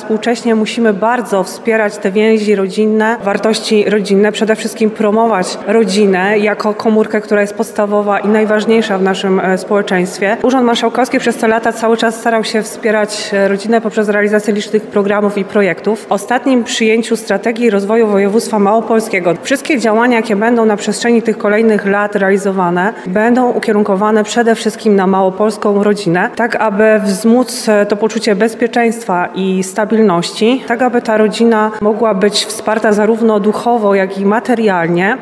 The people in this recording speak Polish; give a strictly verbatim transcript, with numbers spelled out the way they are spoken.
Współcześnie musimy bardzo wspierać te więzi rodzinne, wartości rodzinne, przede wszystkim promować rodzinę jako komórkę, która jest podstawowa i najważniejsza w naszym społeczeństwie. Urząd Marszałkowski przez te lata cały czas starał się wspierać rodzinę poprzez realizację licznych programów i projektów. W ostatnim przyjęciu strategii rozwoju województwa małopolskiego wszystkie działania, jakie będą na przestrzeni tych kolejnych lat realizowane, będą ukierunkowane przede wszystkim na małopolską rodzinę, tak aby wzmóc to poczucie bezpieczeństwa i stabilności, tak aby ta rodzina mogła być wsparta zarówno duchowo, jak i materialnie.